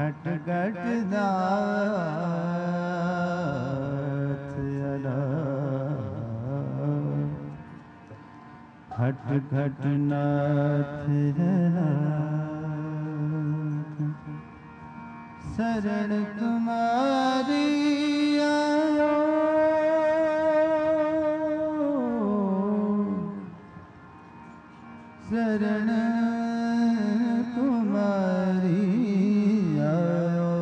घट घट नाथ घट घट नाथ शरण तुम्हारी आयो शरण तुम्हारी आयो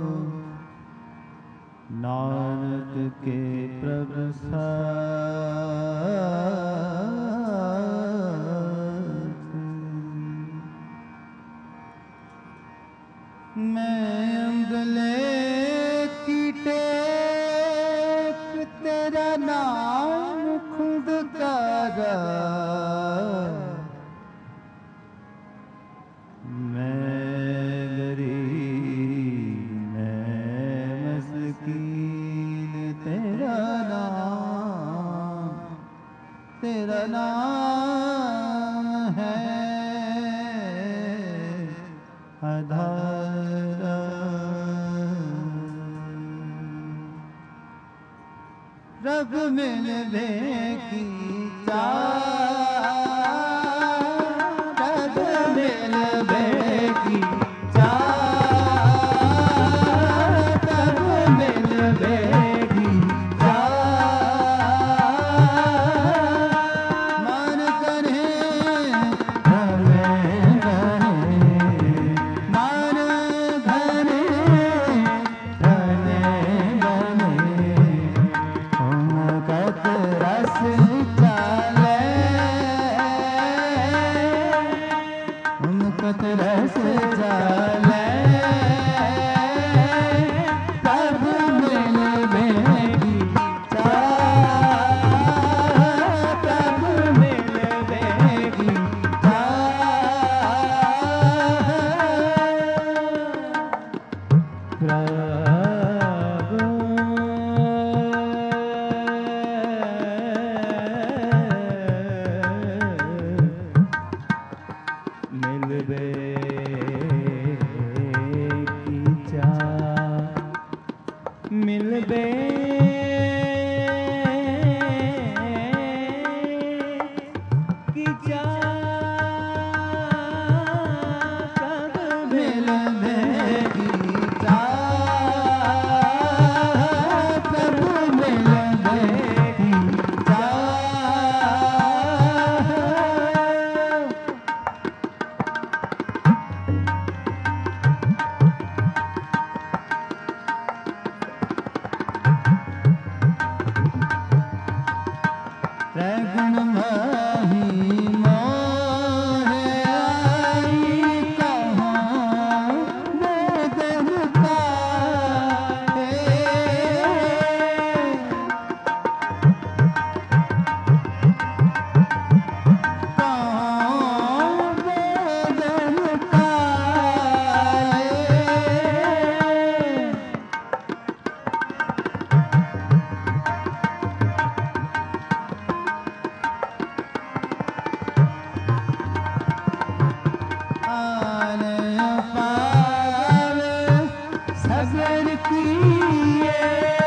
नानक के प्रभु मैं अंगले की टेक तेरा नाम खुद करा मैं गरीब मैं मस्कीन तेरा नाम है आधार रब मिलने की चाह रब मिलने की चाह रब मिलने की चाह मन करे रस जाले तब मिलवे की चाह तब मिलवे की मिलवे की चाह मिलवे की चाह कब मिलवे की चाह कब मिलवे की रगन माही मोहे आई कहाँ वेदन पाए कहाँ वेदन पाए सगर किए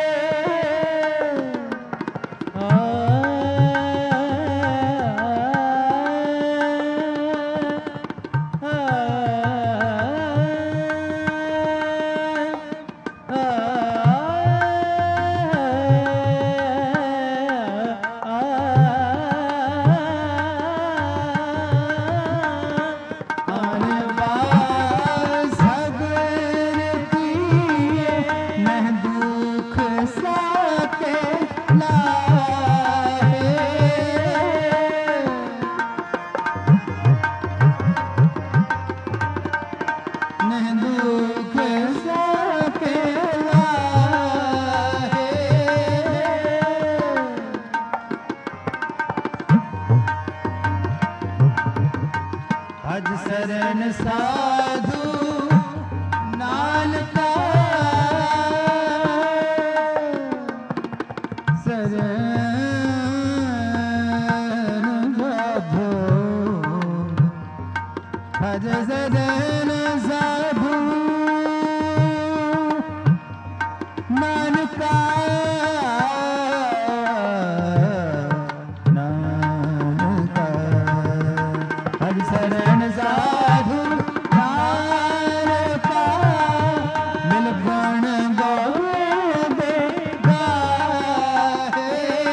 भज शरण साधु नानका शरण साधु भज शरण साधु भज शरण साधु नार का मिल गुण गोविंद गाहे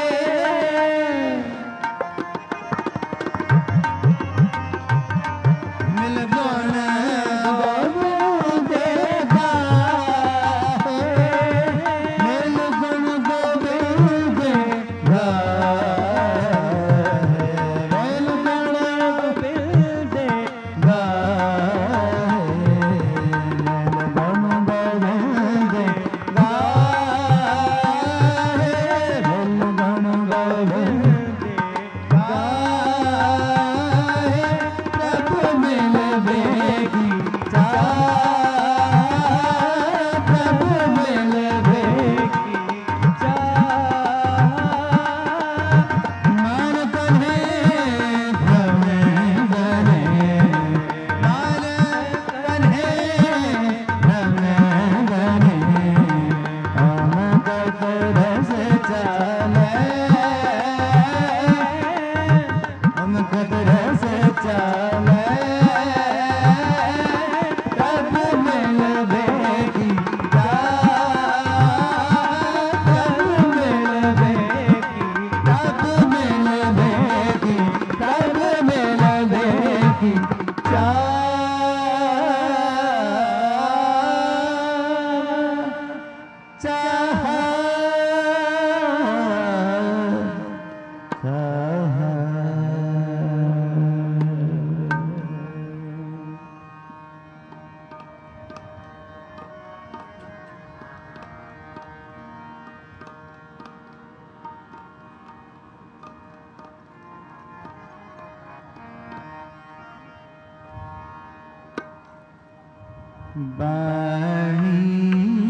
मिल गुण गोविंद गाहे मिल गुण गोविंद गाहे मिल गुण गोविंद गाहे मिल गुण गोविंद गाहे मिल गुण गोविंद गाहे प्रभु मिल बेगी चाह प्रभु मिल बेगी मन कन्हे भ्रमे गने मन कन्हे भ्रमे गने हम कत रस चाले हम कत रस चाले तब मिल बेगी तब मिल बेगी तब मिल बेगी तब मिल बेगी चाह बाणी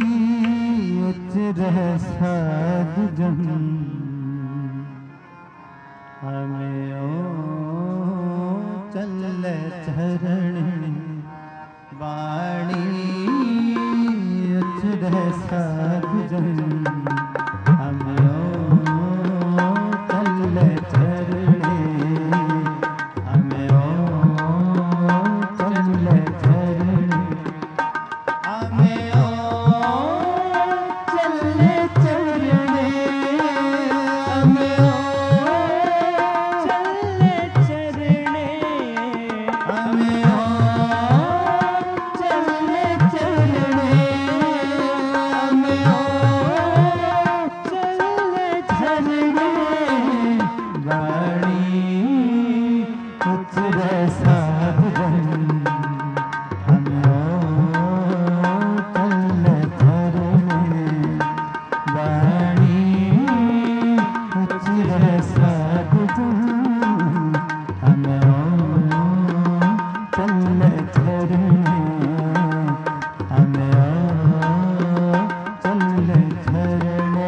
उतर साधु जन हमें ओ चल चरण बाणी उतर साधु जन हमें ओ चल चरण हमें ओ चल चरण हमें ओ चले चरणे हमें ओ चले चरणे हमें ओ चले चरणे हमें ओ चले चरणे वाणी उतर साधु जन हमें ओ चल चरणे वाणी उतर साधु जन हमें ओ चल चरणे हमें ओ चल चरणे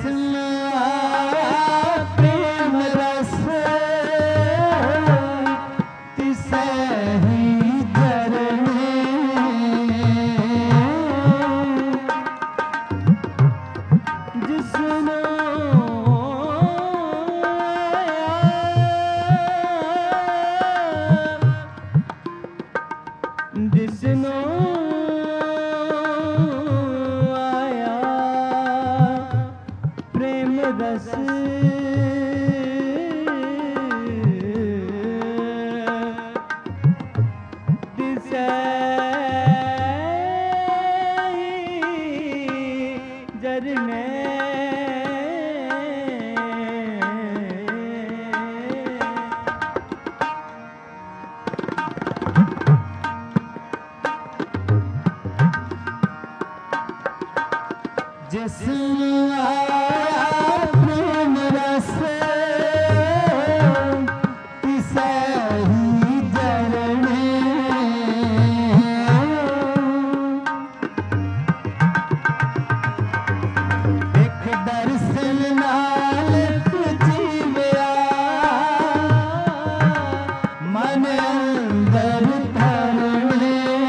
जिसमें आया प्रेम रस तिसे ही झरने जिसनो जिसनो आया प्रेम रस तिसे जरने जिसमें आया प्रेम रस तिसे ही झरने एक दर्शन नाल जीवया मन अंदर धरने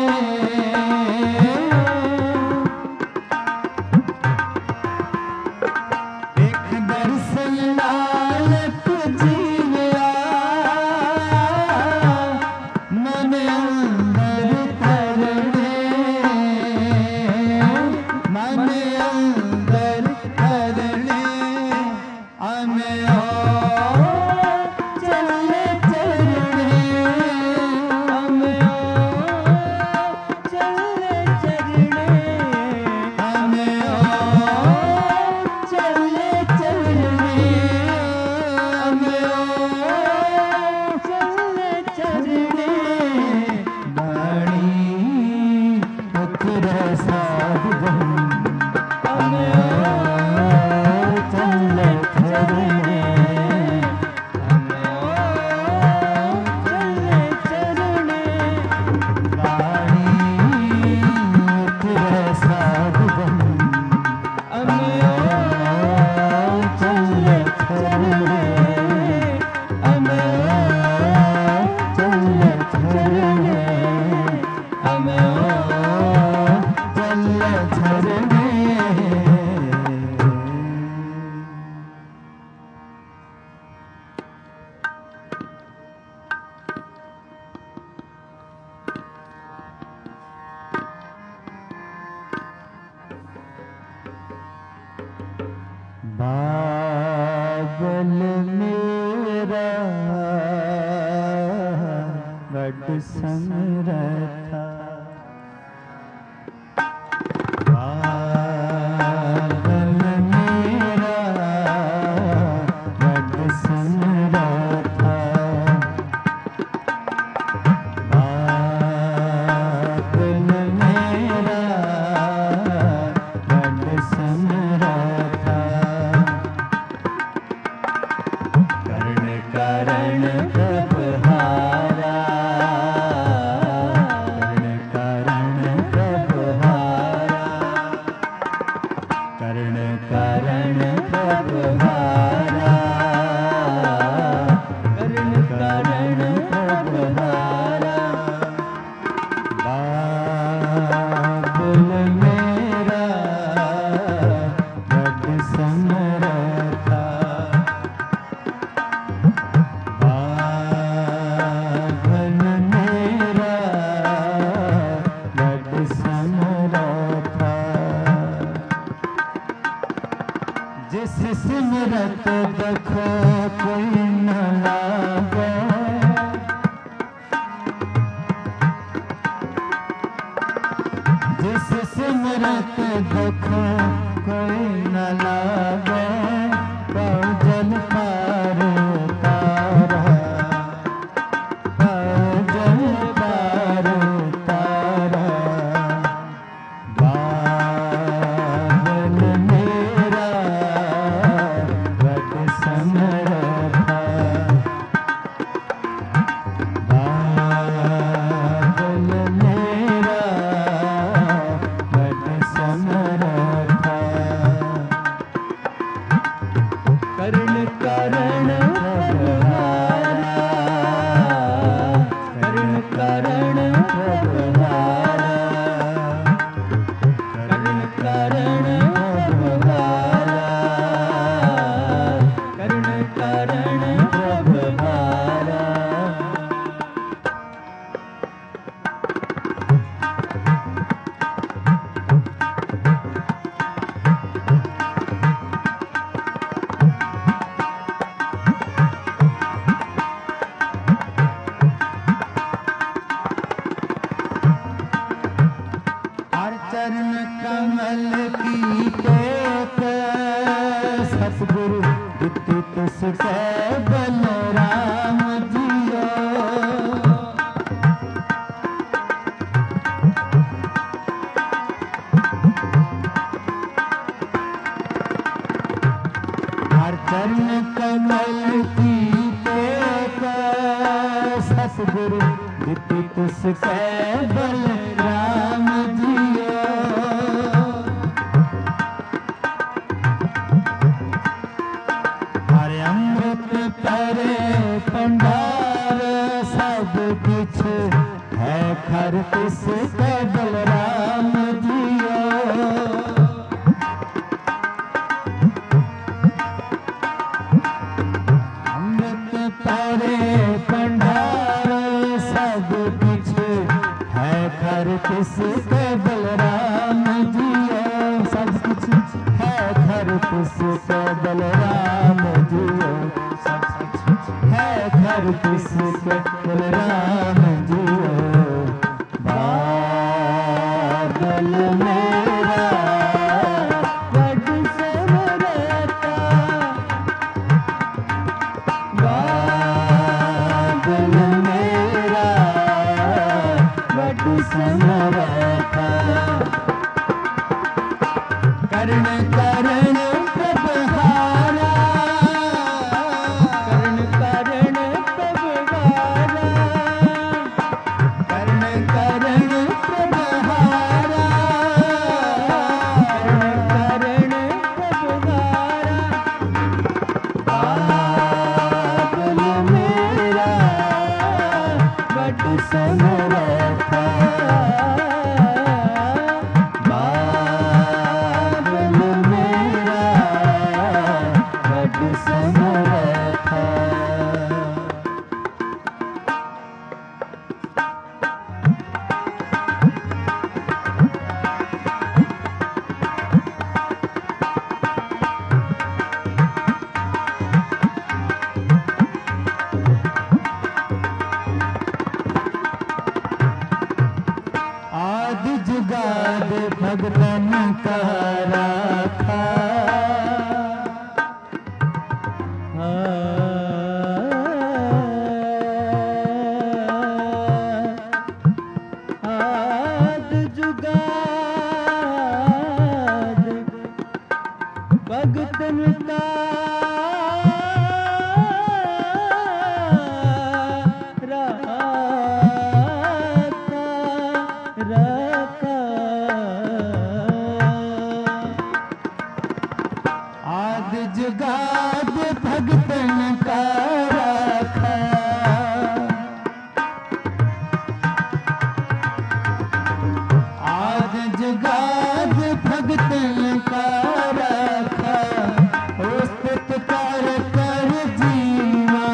बादल मेरा बड़ समरथा बादल मेरा बड़ समरथा बादल मेरा बड़ समरथा करण प्रभहारा करण प्रभहारा करण प्रभहारा करण प्रभहारा बादल मेरा बड़ समरथा बादल मेरा बड़ समरथा जिस सिमरत देखो कोई न लागे जिस सिमरत देखो कोई न लागे जल पार तारा जल पार तारा बादल मेरा बड़ समरथा बादल मेरा बड़ समरथा सतगुरु दिती तुसकै बलराम जियो। हर चरण कमल की सतगुरु दिती तुसकै बलराम जियो। हर अमृत परे भंडार सब कुछ है खर तिसकै बलराम जियो। अमृत परे भंडार सब कुछ है खर तिसकै बलराम जियो। सब कुछ है खर तिसकै बलराम जियो। सब कुछ है खर तिसकै बलराम जियो। बादल मेरा बड़ समरता, बादल मेरा बड़ समरथा। कर्ण कर्ण प्रभहारा, कर्ण कर्ण प्रभहारा, कर्ण कर्ण प्रभहारा, कर्ण कर्ण प्रभहारा। बादल मेरा बड़ समरथा, बादल मेरा बड़ समरथा। आदि जुगाद भगतन का राखा, आदि जुगाद भगतन का रखा। आदि जुगाद भगतन का रखा, आदि जुगाद भगतन का रखा। उस्तित कर कर जीवा,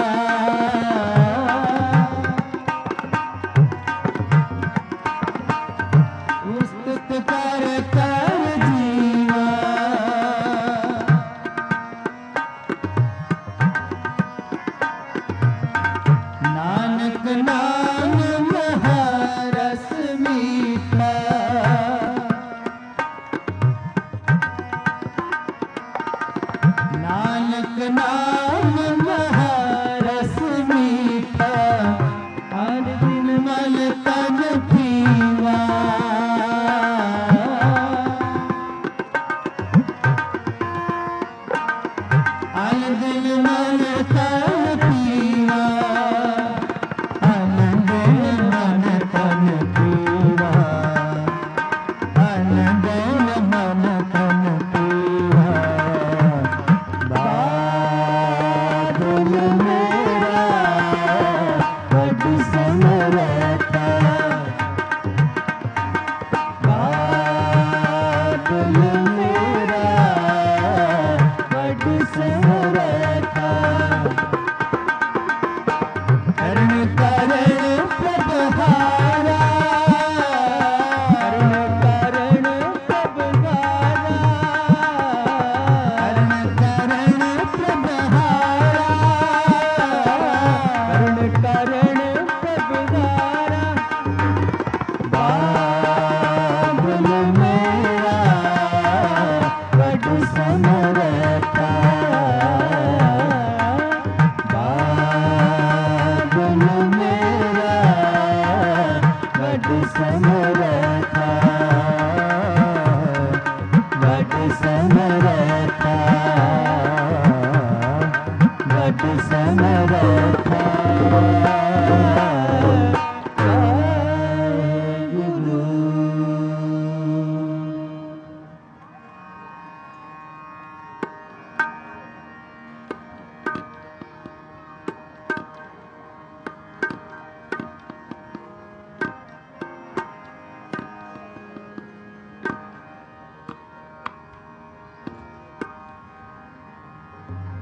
उस्तित कर कर जीवा। नानक नाम महारस मीठा, नानक नाम महारस मीठा। हर दिन मन तन पीवा, हर दिन मन तन पीवा। आनंद मन तन पीवा, आनंद मन तन पीवा। बादल मेरा बड़ समरथा, बादल मेरा बड़ समरथा।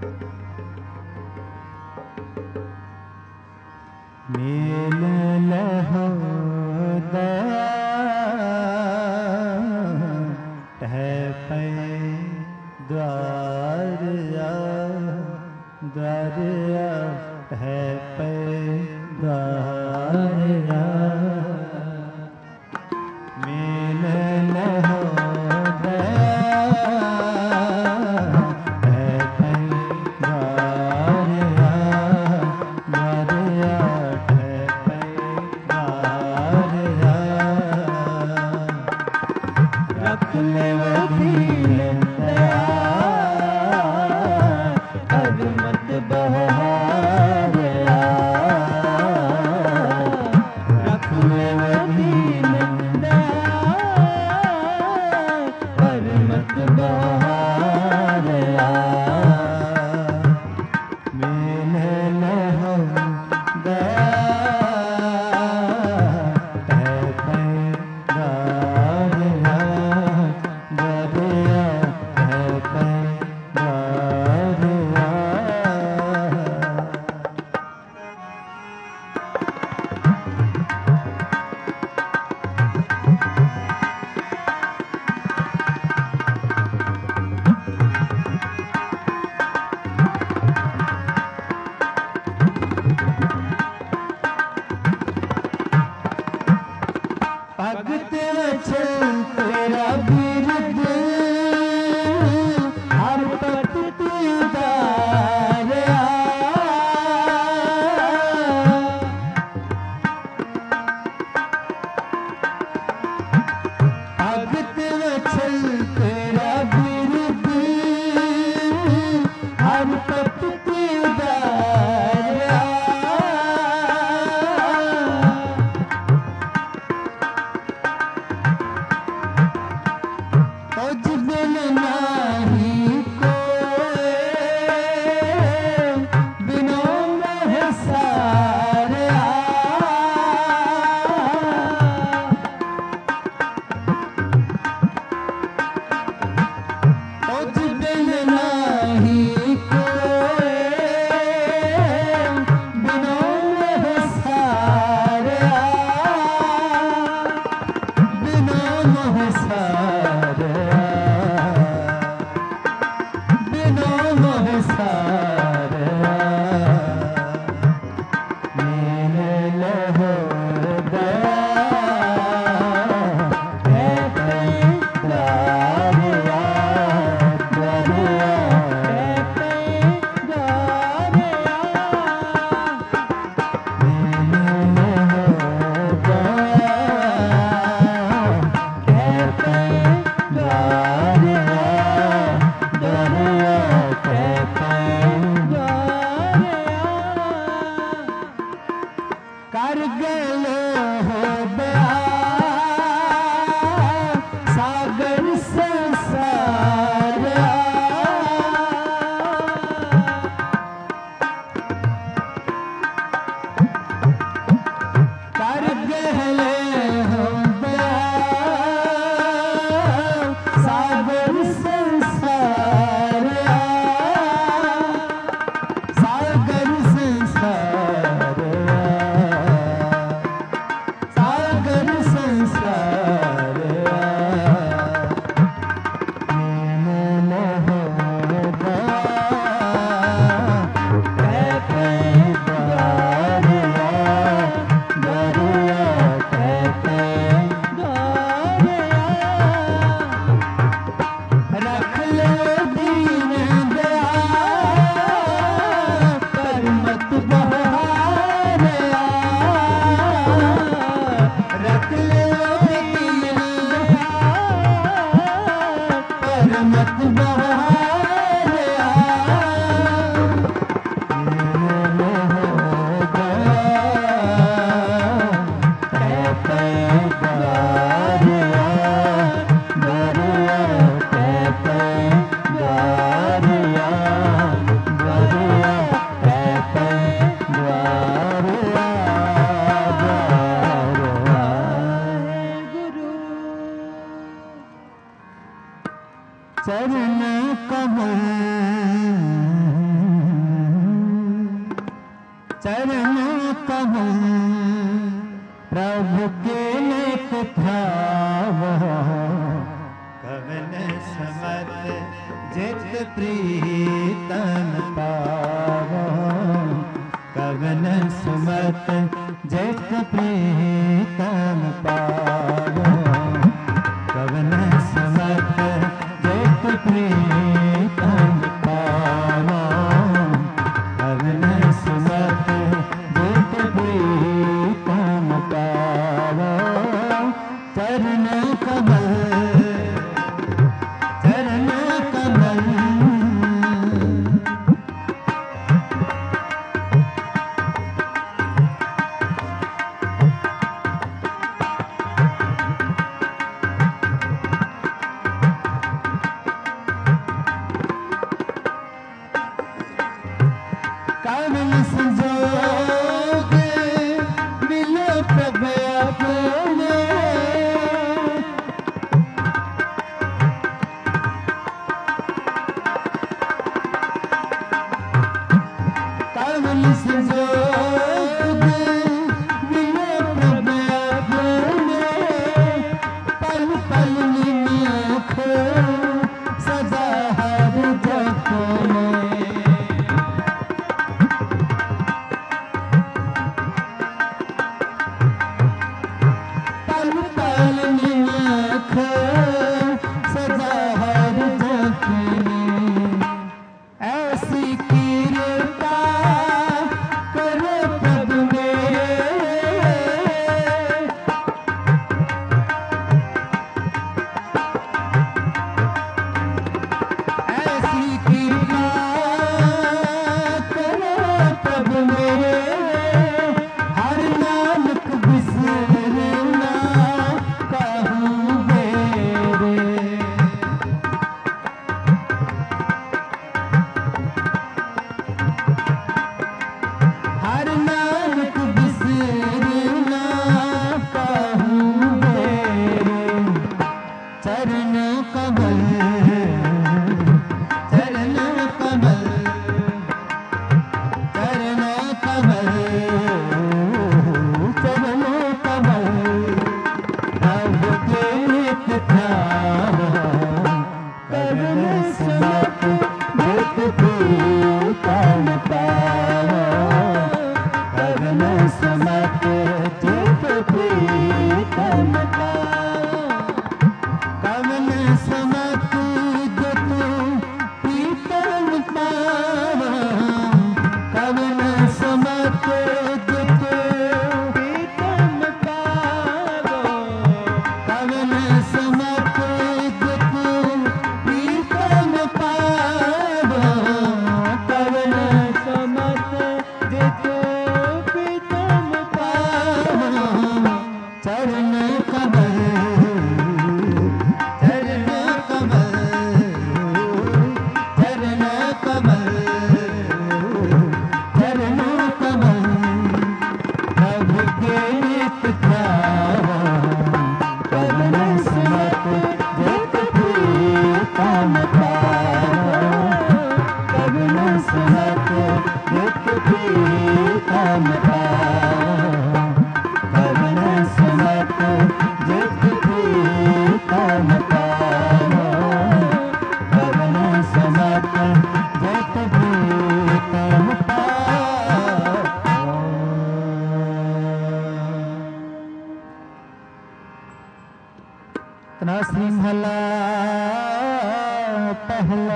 मेल लहो दया टह पे द्वार टह पे द्वार मेल लहो भगत वचन तेरा बिरद हर पत तुदारिया भगत वचन तेरा बिरद हर पत तुदारिया चरण कमल प्रभु के नेक ध्याव कवन समत जित प्रीतम पावो कवन सुमत जित प्रीतम पावो कवन सुमत जित प्रीतम पावो कवन सुमत जित प्रीतम पावो चरण कमल श्रृंखला पहला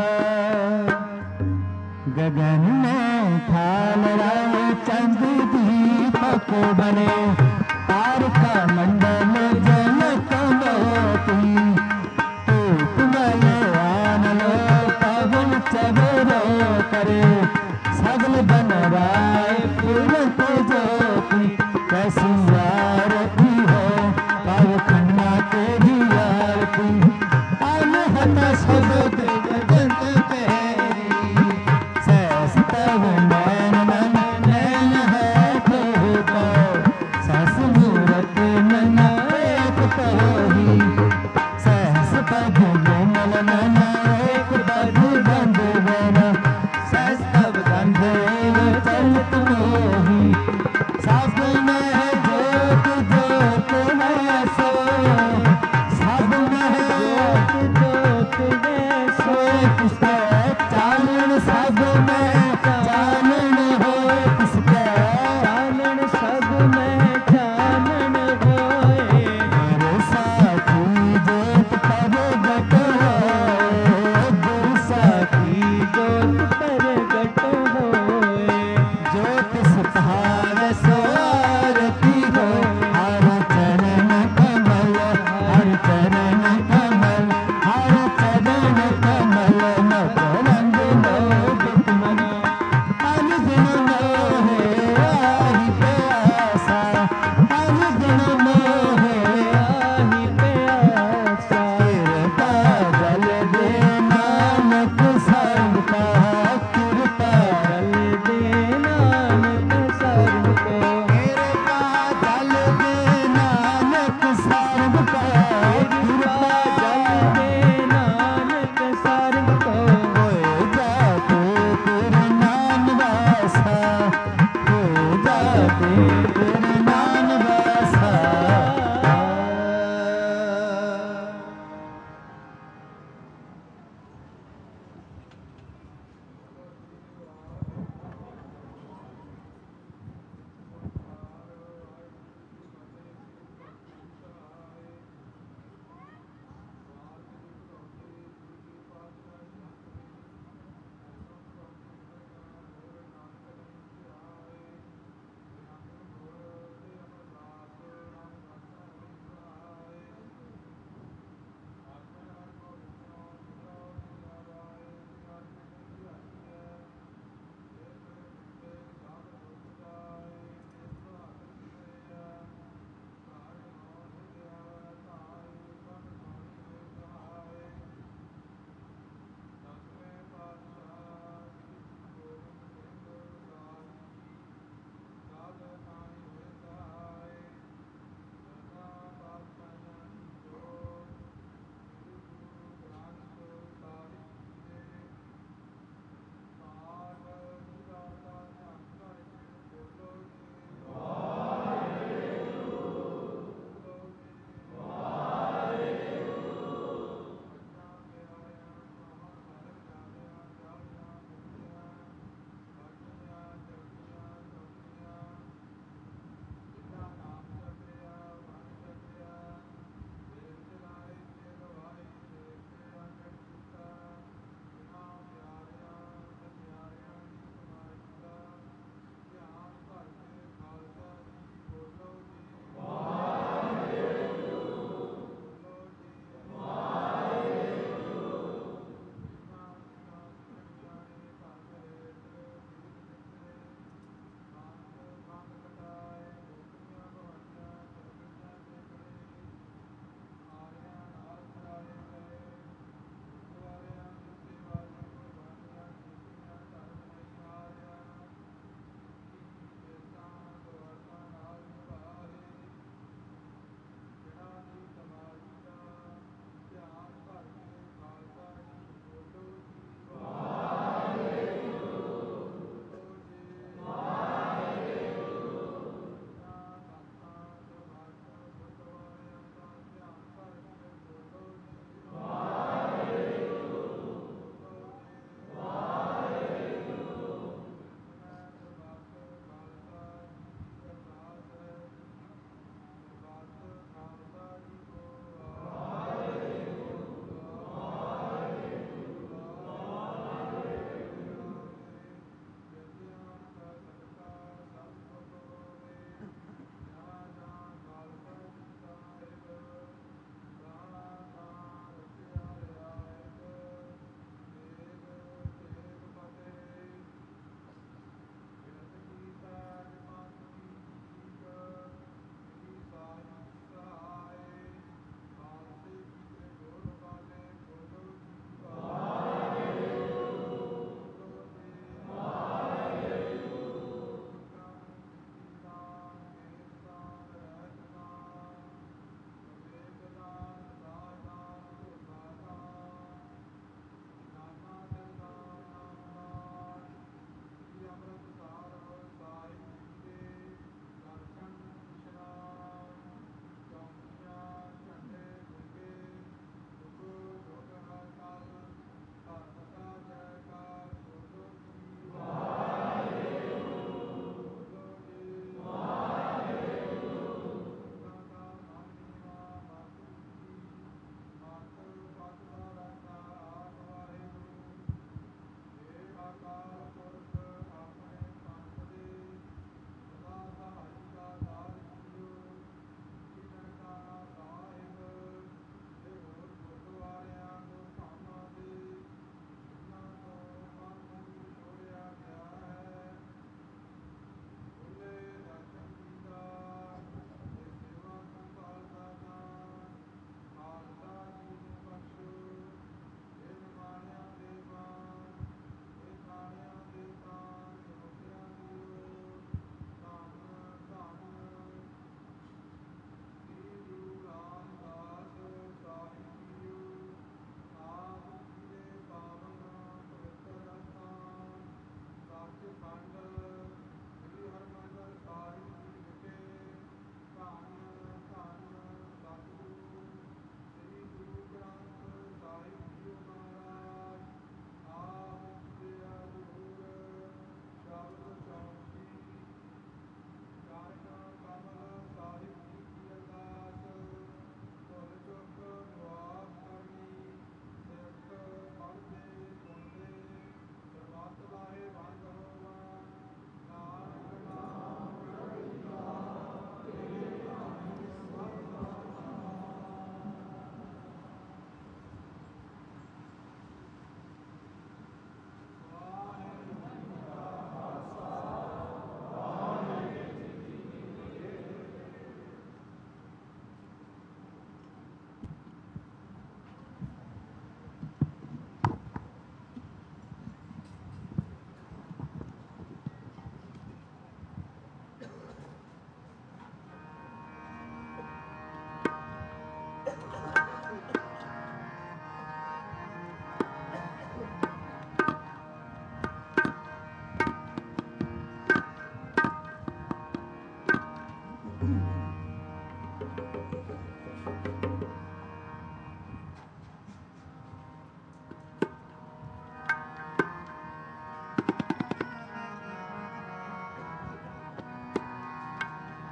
गगन में थाल राय चंद दीपक बने तारका मंडल जल कमोती तुम्हारे आनलो पवन चबरो करे सगल बन राय पूरत ज्योति कैसी आरती हो पाव खन्ना तेरी आरती अनहत शब्द जगत तेरी सहस तव नैन मन नैन है तो सहस मूरत मन एक तोही सहस पद विमल मन एक पद बंद बना सहस तव गंध चलत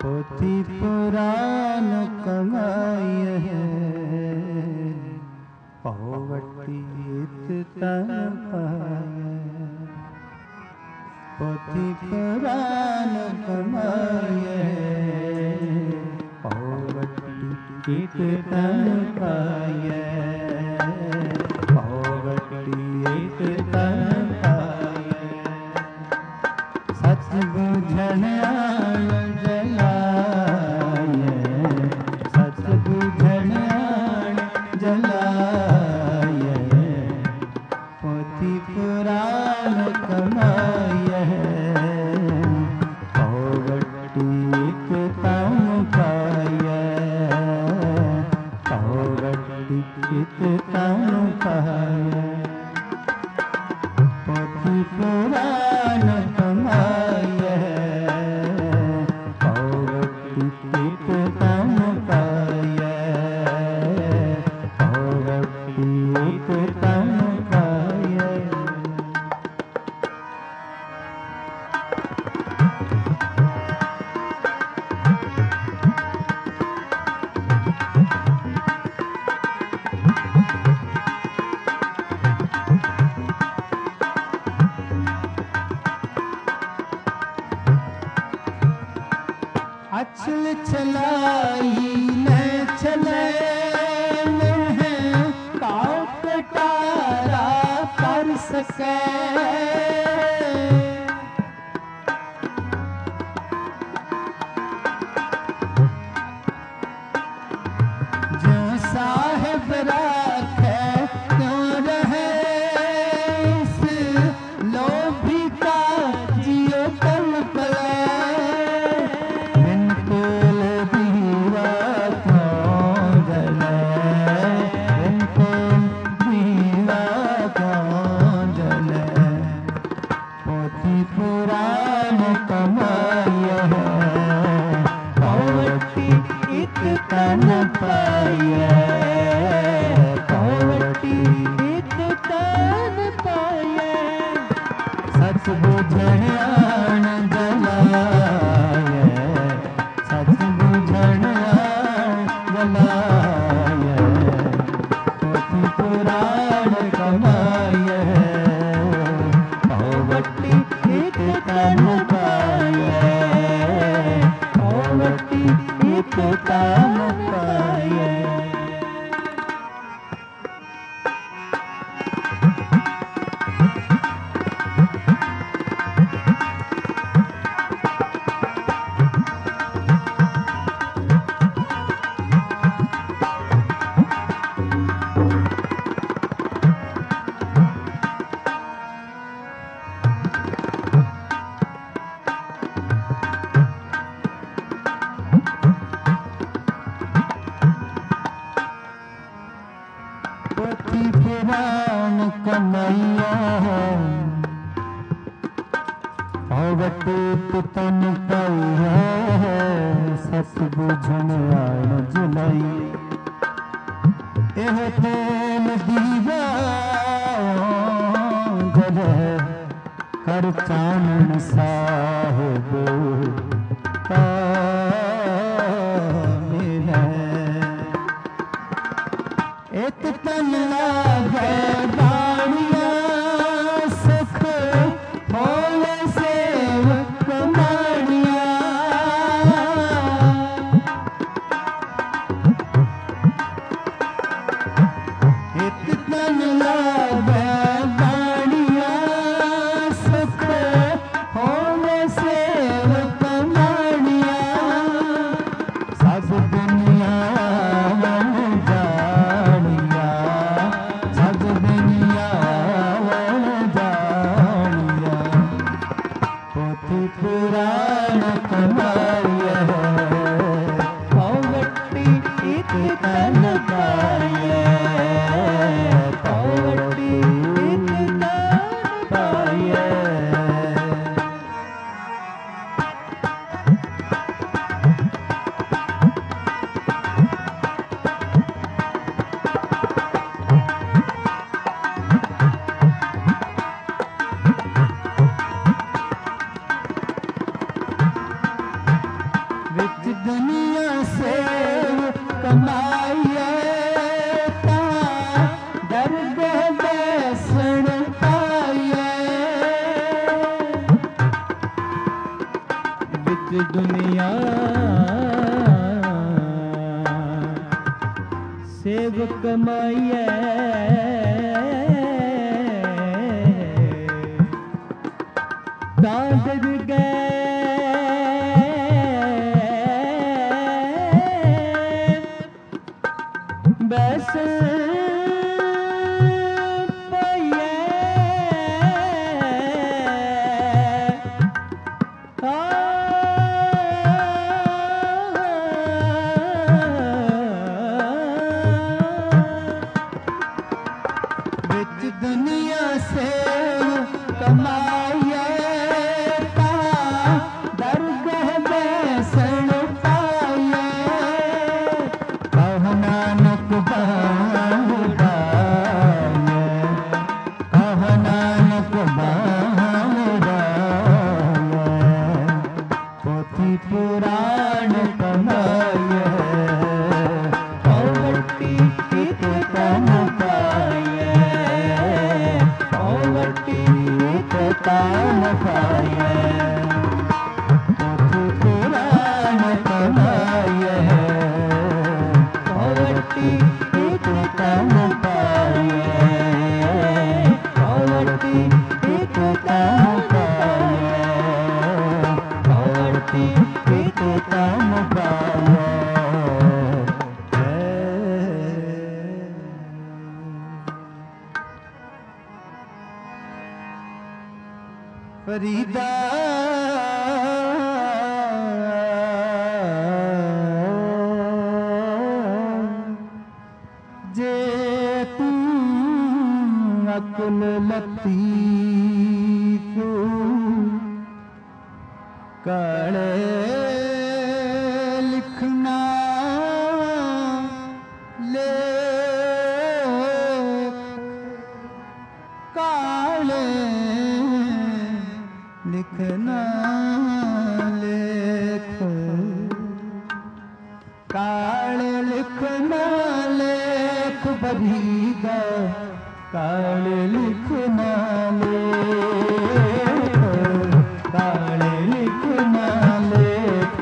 पोथी पुराण कमाई है पौवटी तन पाए पोथी पुराण कमाई पौवटी तन पाए पौवटी तन पाए सच बुझन अचल चलाई न चले काट तारा कर सके जो साहिब राखे क्यों रहे इस लोभी का जियो कल पले तन पाए पौवटी तन पाए सच बुझण जलाए सच बुझण जलाए पोथी पुराण कमाए पौवटी तन पाए पौवटी तन पाए पोथी पुराण कमाइया पौवटी तन पाइया सच बुझन जलाई एह तेल दीवा जल कर चानन साहिब एक तन लागे बाणिया सुख होल सेव कमाणिया एक तन लागे बाणिया सुख होल सेव कमाणिया सब दुनिया पुराण कमाए पौवटी तन पाए पौवटी तन पाए दुनिया सेवक कमाइए दादर गए बस दुनिया से कमाइए दरगाह बैसन पाइए कहो नानक बाहुदाए कहो नानक बाहुदाए पोथी पुराण कमाइए औवटी हित तन तान पाए पोथी पुराण कमाए औवटी हित तन पाए औवटी हित तन पाए औवटी हित तन पाए फरीदा जे तू अकुल लतीफ काले लिखना ले काले लिखना लेख काले लिखना लेख बरीदा काले लिखना लेख काले लिखना लेख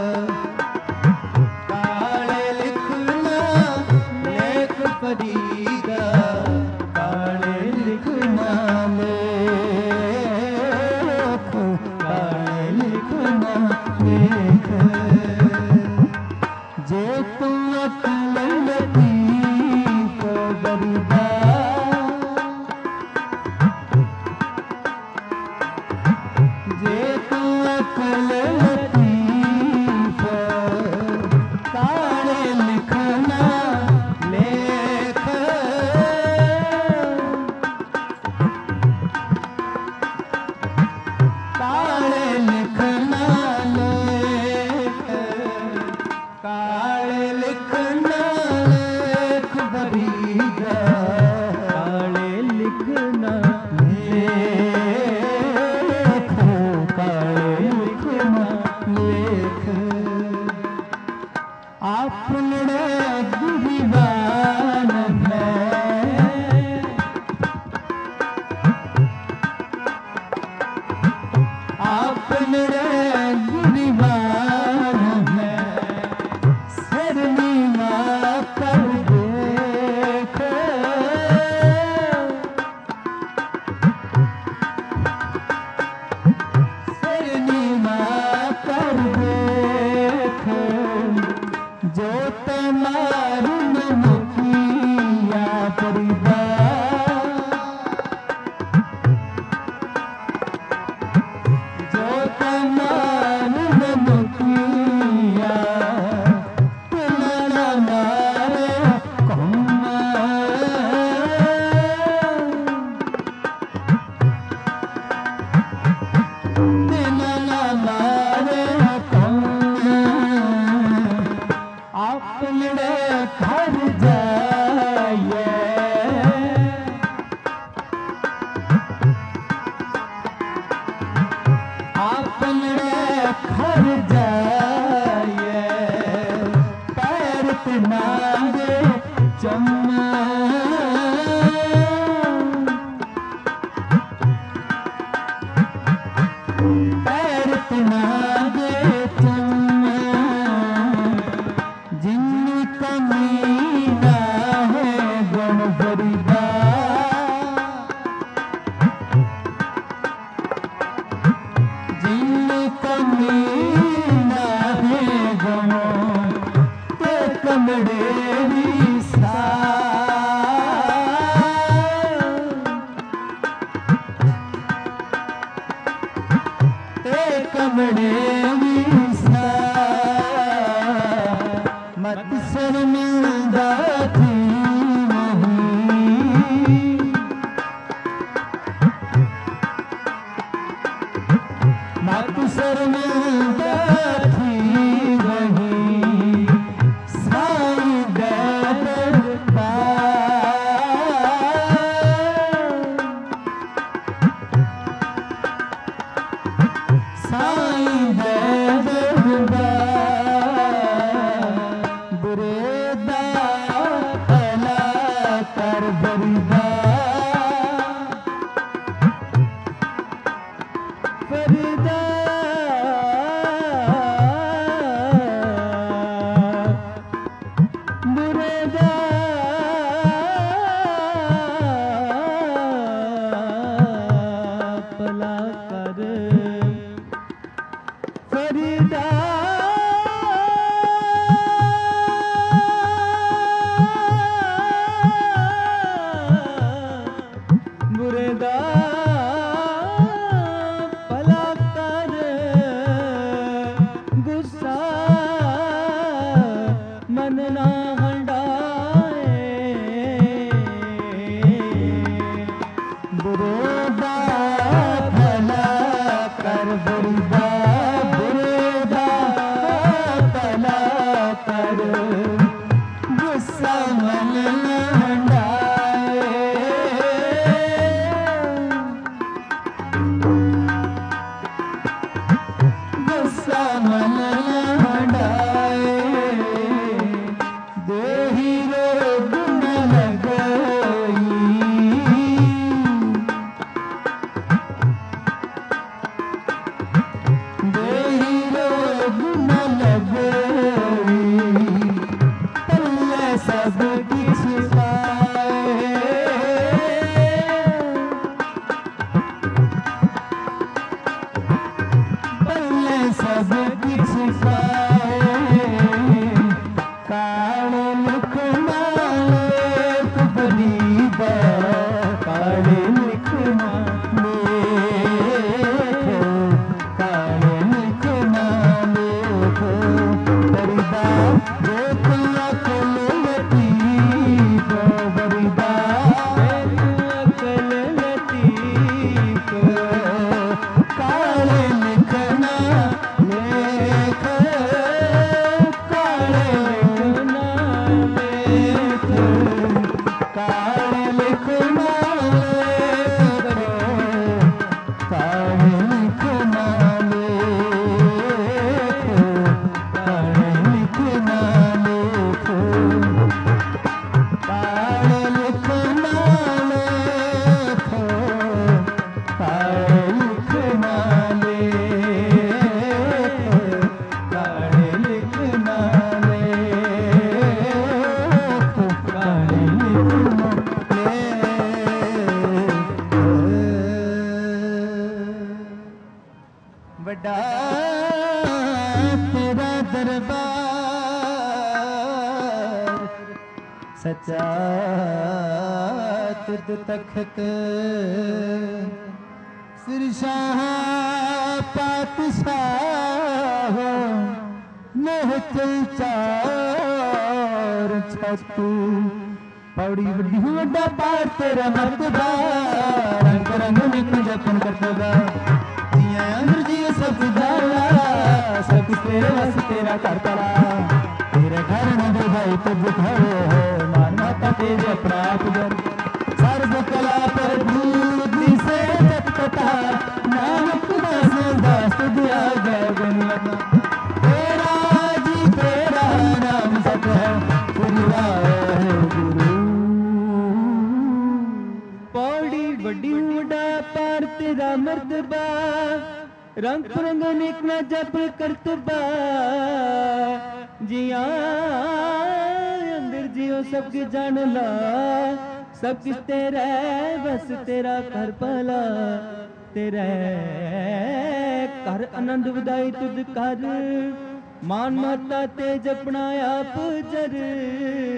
काले लिखना लेख बरीदा काले लिखना लेख काले लिखना लेख जे तू अकल लतीफ बरीदा जे तू अकल लतीफ काले लिखना लेख काले लिखना लेख काले लिखना लेख बरीदा काले लिखना लेख काले लिखना लेख आपने गुरीबान है आपने गुरीबान है शर्मिला कर देख शर्मिला कर देख जो तमारू मुखिया फरीदा जो तमारू मुखिया तुलना मारे कौमा तुलना मारे कौमा अपने घर जाइए अपने घर जाइए पैर मांगे चम्मा पैर मांगे कमड़े विसा मत शर्मिंदा थी मत शर्मिंदा थी वही साईं दरबार साईं दरबार बुरेदा भला कर बरदा फरीदा बुरेदा भला कर फरीदा बुरेदा भला कर गुस्सा मन ना हंडाए बुरेदा भला कर बुरेदा बुरेदा भला कर गुस्सा मन ना हंडाए गुस्सा मन हटाए देही रोग न लगई देही रोग न लगई पल्ले सब किछ पाए पल्ले सब किछ पाए काले लिखना लेख बरीदा काले लिखना लेखो काले लिखना लेखो बरीदा बेतिया कल लतीफ बरीदा बेतिया कल लतीफ काले लिखना लेख काले लिखना लेख काले लिखना लेख काले लिखना लेख काले लिखना लेख काले लिखना लेख काले लिखना लेख काले लिखना लेख काले लिखना लेख बड़ा तेरा दरबार सच्चा तुद तख्त सिरशाह पातशाह मोहचल चार छतू पौड़ी वड्डी वड्डा पार तेरा मर्तबा रंग रंग निक जपन करतबा जिया अंदर जिया सब जाला सब कुछ तेरे बस तेरा करतला तेरे घर न दे भाई तुझ घर मान माता तेज अपना कुदर सर्व कला पर बुद्धि से जपता नानक दास दास दिया गया गनियत तेरा जी तेरा नाम सत है गुरु पौड़ी वड्डी वड्डा पार तेरा मर्तबा रंग रंग निक न जप करतबा जिया अंदर जियो सब की जान ला सब किस तेरा बस तेरा कर भला तेरे कर आनंद वदाई तुझ कर मान माता तेज अपना आप जर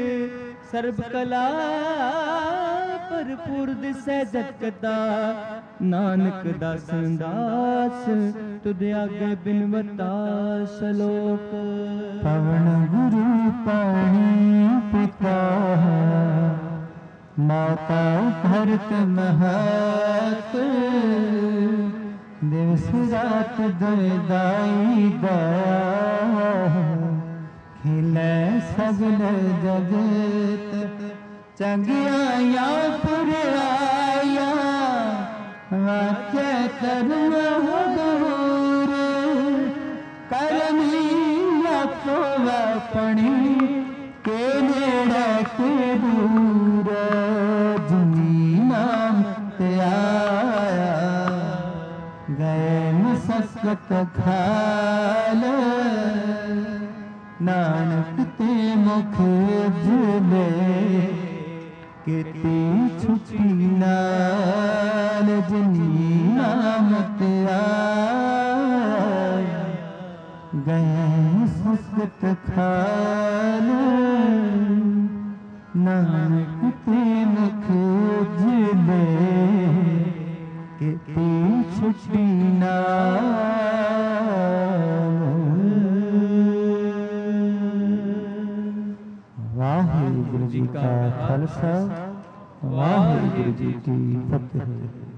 सर्व कला भरपूर दिसै जगता ਨਾਨਕ ਦਾਸ ਦਾਸ ਤੁਧ ਆਗੇ ਬਿਨਵਤਾ ਸਲੋਕ। ਪਵਨ ਗੁਰੂ ਪਾਣੀ ਪਿਤਾ ਮਾਤਾ ਧਰਤ ਮਹਤ ਦਿਵਸ ਰਾਤ ਦਾਈ ਦਇਆ ਖਿਲੇ ਸਗਲ ਜਗਤ ਚੰਗਿਆਇਆ ਪੁਰਾਇਆ ਵਾਚੈ ਧਰਮ ਦੂਰ ਕਰਮੀ ਆਪੋ ਆਪਣੀ ਕੇ ਨੇੜੇ ਕੇ ਦੂਰ ਜਿਨੀ ਨਾਮ ਤੇ ਆਇਆ ਗਏ ਮਸਕਤ ਖਾਲ ਨਾਨਕ ਤੇ ਮੁਖ ਉਜਲੇ ਕੀਤੀ ਛੁੱਟੀ ਨਾਲ ਜਿਨੀ ਨਾਮ ਤੇ ਆਇਆ ਗਏ ਸਸਤ ਖਾਲ ਨਾਨਕ ਤੇ ਮੁਖ ਉਜਲੇ ਕੀਤੀ ਛੁੱਟੀ ਨਾਲ। ਵਾਹਿਗੁਰੂ ਜੀ ਕਾ ਖਾਲਸਾ ਵਾਹਿਗੁਰੂ ਜੀ ਕੀ ਫਤਿਹ।